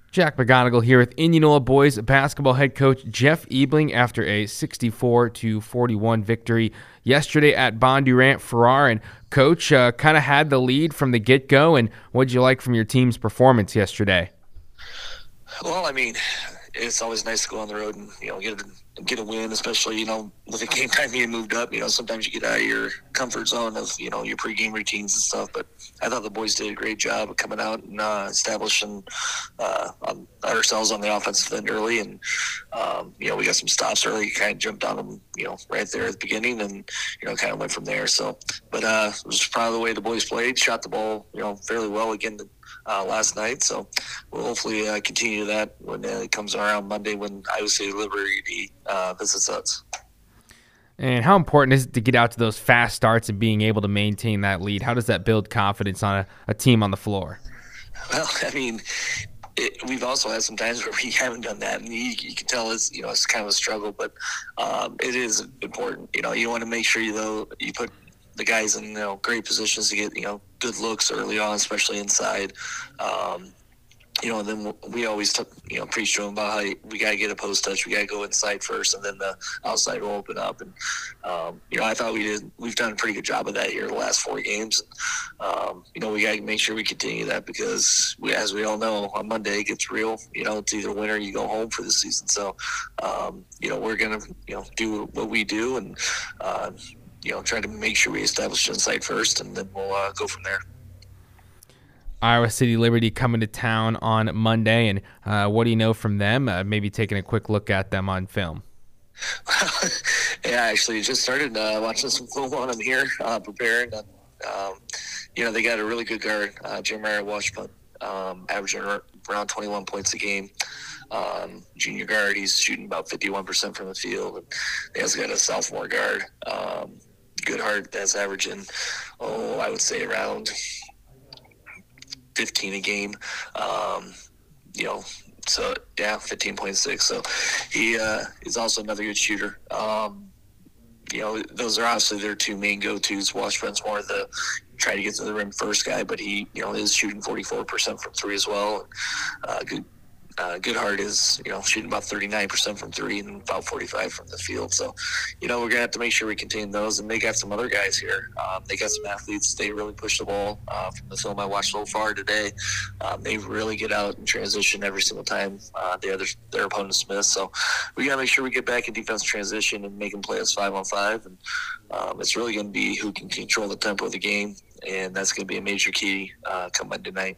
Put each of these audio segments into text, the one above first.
Jack McGonigal here with Indianola boys basketball head coach Jeff Ebling after a 64-41 victory yesterday at Bondurant Farrar. And Coach kind of had the lead from the get-go. And what did you like from your team's performance yesterday? Well, I mean, it's always nice to go on the road and get a win, especially with the game time being moved up. Sometimes you get out of your comfort zone of your pregame routines and stuff. But I thought the boys did a great job of coming out and establishing ourselves on the offensive end early, and we got some stops early. Kind of jumped on them, right there at the beginning, and kind of went from there. So, but was proud of the way the boys played. Shot the ball, fairly well again last night. So we'll hopefully continue that when it comes around Monday when Iowa State Liberty visits us. And how important is it to get out to those fast starts and being able to maintain that lead? How does that build confidence on a team on the floor? Well, I mean, we've also had some times where we haven't done that, and you can tell it's kind of a struggle, but it is important. You want to make sure you put the guys in great positions to get good looks early on, especially inside. And then we always preach to them about how we got to get a post touch. We got to go inside first, and then the outside will open up. And I thought we've done a pretty good job of that here the last 4 games. We got to make sure we continue that because as we all know, on Monday it gets real. It's either win or you go home for the season. So we're gonna do what we do and try to make sure we establish inside first, and then we'll go from there. Iowa City Liberty coming to town on Monday, and what do you know from them? Maybe taking a quick look at them on film. Yeah, I actually just started watching some film on them here, preparing. They got a really good guard, Jeremiah Washput, averaging around 21 points a game. Junior guard, he's shooting about 51% from the field. And he has got a sophomore guard, Goodhart, that's averaging, I would say around 15 a game. So yeah, 15.6. So he is also another good shooter. Those are obviously their 2 main go-tos. Washput's more the try to get to the rim first guy, but he is shooting 44% from 3 as well. Goodhart is shooting about 39% from 3 and about 45 from the field. So we're gonna have to make sure we contain those. And they got some other guys here. They got some athletes. They really push the ball. From the film I watched so far today, they really get out and transition every single time their opponents miss. So we gotta make sure we get back in defense transition and make them play us 5-on-5. And it's really gonna be who can control the tempo of the game, and that's gonna be a major key come Monday night.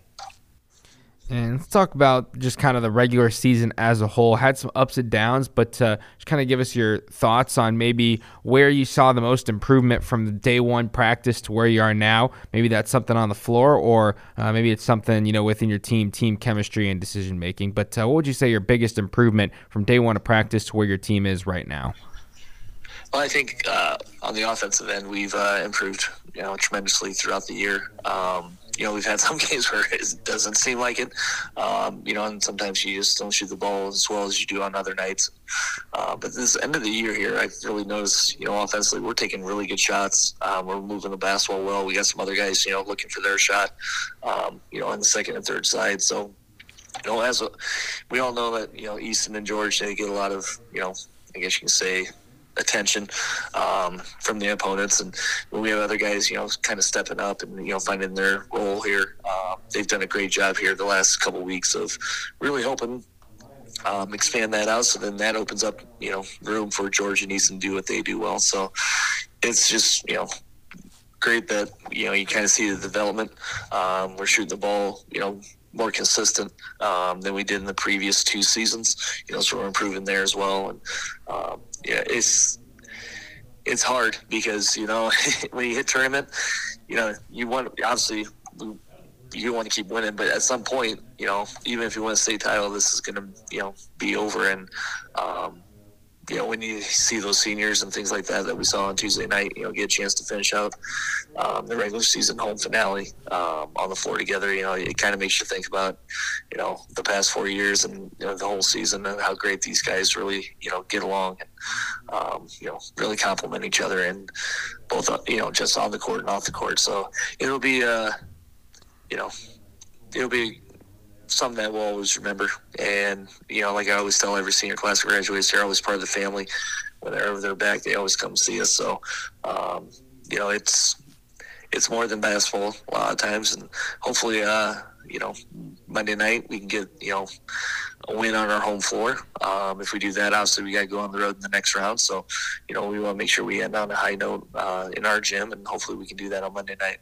And let's talk about just kind of the regular season as a whole. Had some ups and downs, but just kind of give us your thoughts on maybe where you saw the most improvement from the day one practice to where you are now. Maybe that's something on the floor, or maybe it's something within your team chemistry and decision making. But what would you say your biggest improvement from day one of practice to where your team is right now? Well, I think on the offensive end, we've improved tremendously throughout the year. We've had some games where it doesn't seem like it, and sometimes you just don't shoot the ball as well as you do on other nights. But this end of the year here, I've really noticed, offensively, we're taking really good shots. We're moving the basketball well. We got some other guys, looking for their shot, on the second and third side. So, as we all know that, Easton and George, they get a lot of, I guess you can say, attention from the opponents, and when we have other guys kind of stepping up and finding their role here, they've done a great job here the last couple of weeks of really helping expand that out, so then that opens up room for George and Easton to do what they do well. So it's just great that you kind of see the development. We're shooting the ball more consistent than we did in the previous 2 seasons, so we're improving there as well. And it's hard because when you hit tournament, you want, obviously you want to keep winning, but at some point, even if you win a state title, this is going to be over. And when you see those seniors and things like that we saw on Tuesday night, get a chance to finish out the regular season home finale on the floor together, it kind of makes you think about, the past 4 years and the whole season and how great these guys really, get along and, really complement each other, and both, just on the court and off the court. So it'll be something that we'll always remember. And, like I always tell every senior class who graduates, they're always part of the family. Whenever they're back, they always come see us. So, it's more than basketball a lot of times. And hopefully, Monday night we can get, a win on our home floor. If we do that, obviously we got to go on the road in the next round. So, we want to make sure we end on a high note in our gym, and hopefully we can do that on Monday night.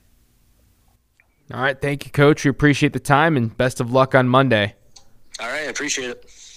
All right. Thank you, Coach. We appreciate the time, and best of luck on Monday. All right. I appreciate it.